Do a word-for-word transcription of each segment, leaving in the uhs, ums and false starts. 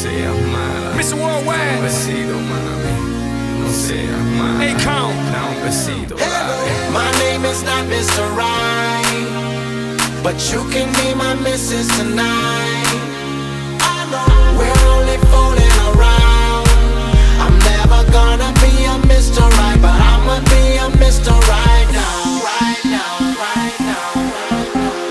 seas mala. mister Worldwide. Un besito, mami. No seas mala. Hey, Con. Da un besito, dale. My name is not Mister Right, but you can be my missus tonight. We're only fooling around. I'm never gonna be a Mister Right, but I'ma be a Mister Right now. Right now, right now, right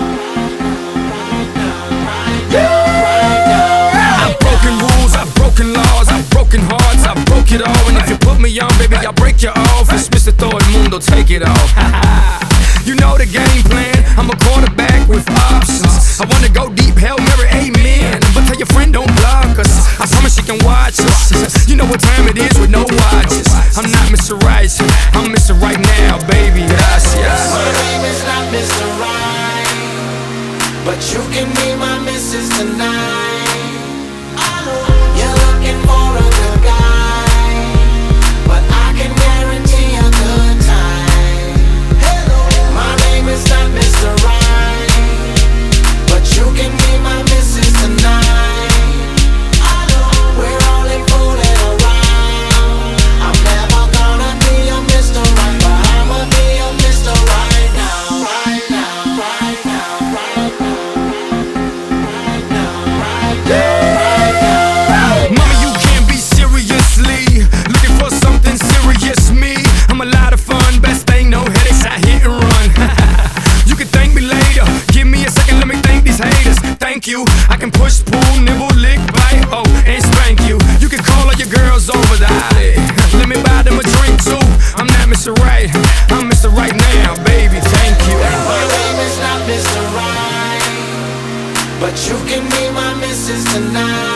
now, right now, right now. I've broken rules, I've broken laws, I've broken hearts, I broke it all. And if you put me on, baby, I'll break you off. It's Mister Todo el Mundo, take it off. You know the game plan, I'm a quarterback with options. I wanna go deep, Hail Mary, amen. But tell your friend don't block us, I promise she can watch us. You know what time it is with no watches. I'm not Mister Right, I'm Mister Right now, baby, gracias. My name is not Mister Right, but you can be my missus tonight. You're looking for a good guy, but I can guarantee a good time. My name is not Mister Right, but you can be my missus tonight. We're only fooling around. I'm never gonna be a Mister Right, but I'ma be a Mister Right now. Right now, right now, right now, right now, right now, right now. Mama, you can't be seriously looking for something serious. Me, I'm a lot of fun. Best thing, no headaches, I hit and run. You can thank me later. Give me a second, let me thank these haters. Thank you. I can push, pull, nibble, lick, bite, oh, and spank you. You can call all your girls over the alley. Let me buy them a drink too. I'm not Mister Right, I'm Mister Right now, baby. Thank you. My name is not Mister Right, but you can be my missus tonight.